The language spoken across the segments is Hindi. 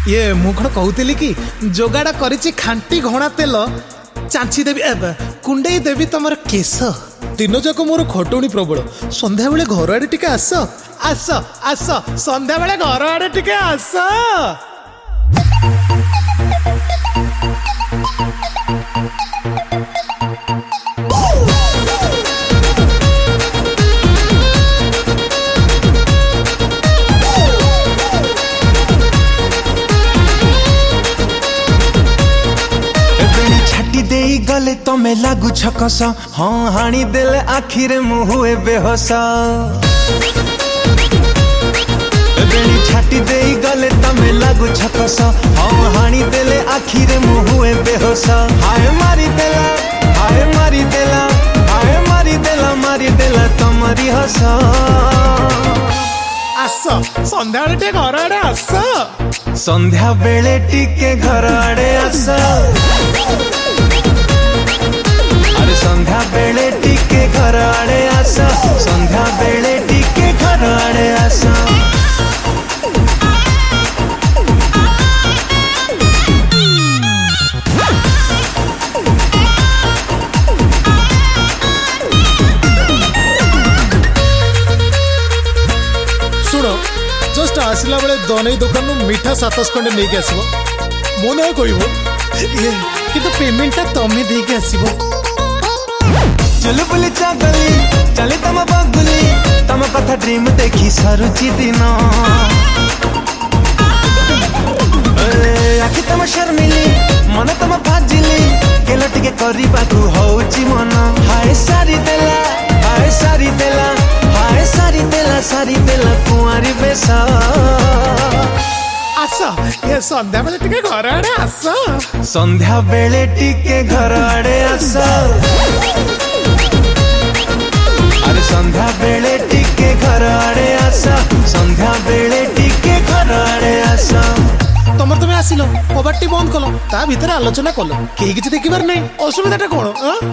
ये मु कौन कहूली कि जोगाड़ करिछि खांटी घणा तेल चांची देवी कुंडई देवी तमर केस दिन जाक मोर खटौनी प्रबल संध्या बेले घर आड़े टिके आस आस आस संध्या बेले घर आड़े टिके आस। गले तमे लागू छकस हाँ हाणी देले आखिरे मु हुए बेहोस बेणी छाटी दे गले तमे लागू छकस हाँ हाणी देले आखिरे मु हुए बेहोस। हाय मारी देला हाय मारी देला हाय मारी देला मारी देला तमरी हस। आस संध्या बेले घर आड़े आस संध्या बेले टिके घर आड़े आस संध्या बेले टिके घर आड़े आस संध्या बेले टिके घर आड़े आस। शुण जस्ट आसला बेले दनई दुकान मीठा 7 खंडे नहीं आसब मो ना कहब पेमेंटा तमें देके आसब। चल बुली चागली चले तम बगुली तम कथा ड्रीम देखी सरुचि दिन आखि तम शर्मिली मन तम भाजिली केल टिके करबाकू होउची मन। हाय सारी देला हाय सारी देला हाय सारी देला सारी देला कुंवारी बेस। आस ये संध्या बेले टिके घर आड़े आस संध्या बेले टिके घर आड़े आस अरे संध्या बेले टिके घर आड़े आस संध्या बेले टिके घर आड़े आस। तमर तुम आसिल कबाटी बंद कल ता भीतर आलोचना कल कहीं किसी देखिबार नहीं असुविधाटा कौन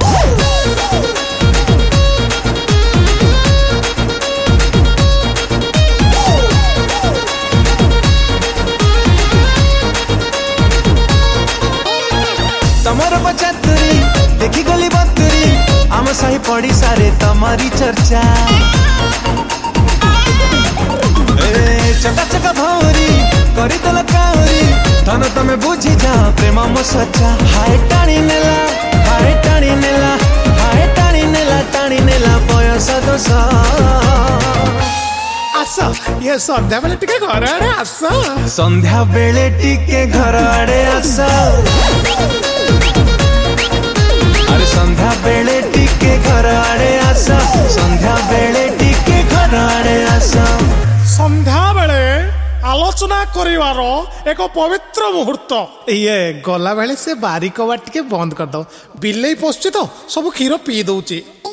तमर बचतरी देखी गली बतरी आम साही पड़ी सारे तमारी चर्चा चका चका भौरी करी तल काउरी धन तमे बुझी जा प्रेम मो सच्चा। हाय टाणी नेला हाय टाणी नेला हाय टाणी नेला टाणी नेला बयस दोष। आस ये संध्या बेले टिके घर आड़े आस संध्या बेले टिके घर आड़े आस अरे संध्या बेले टिके घर आड़े आस संध्या बेले टिके घर आड़े आस। संध्या बेले आलोचना करिवार एक पवित्र मुहूर्त ये गला बेले से बारी कबाट के बंद कर दो बिल्ले पशुची तो सब क्षीर पी दौची।